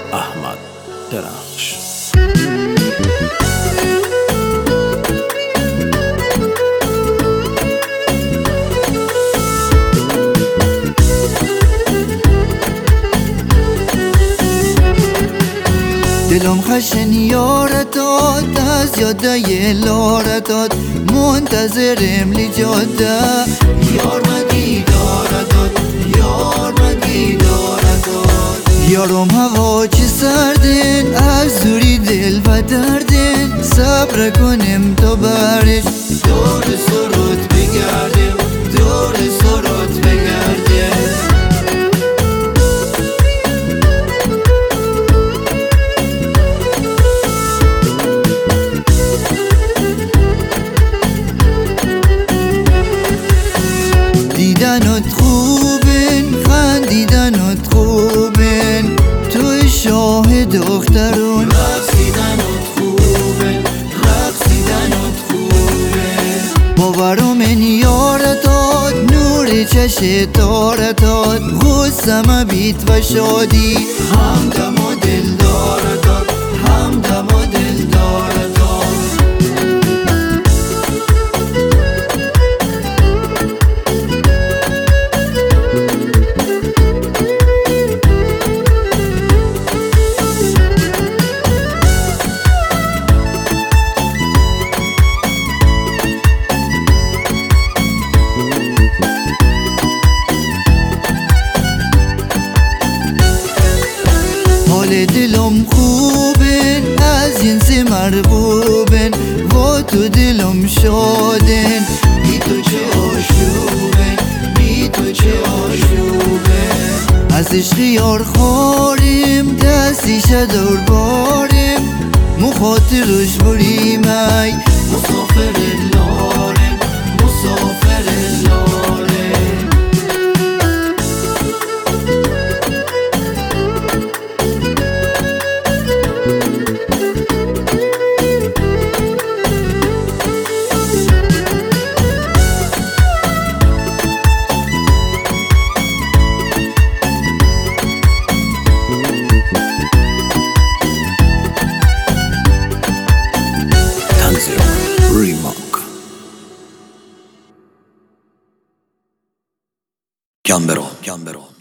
احمد درخش. دلم خشن یارتات از یاده لارتات منتظرم لی جاده یار مگی دارتات یار مگی دارتات یارم هوا چه سردن از زوری دل و دردن صبر کنم تا برش دور سرات بگردم دور سرات بگردم. دیدنت خوبن خندیدنت خوبن تو شاه دخترون رقصیدنت خوبن رقصیدنت خوبن باورم این یارتات نور چش تارتات غصم بیت و شادی همدم و دل دارتات همدم و دل دارتات. حال دلم خوبن از جنس مرغوبن و تو دلم شادن بی تو چه آشوبن بی تو چه آشوبن از عشق یار خارم دستی شدور بارم مخاطرش بریم ای مسافر لارم مسافر لارم. ریماک گمبرو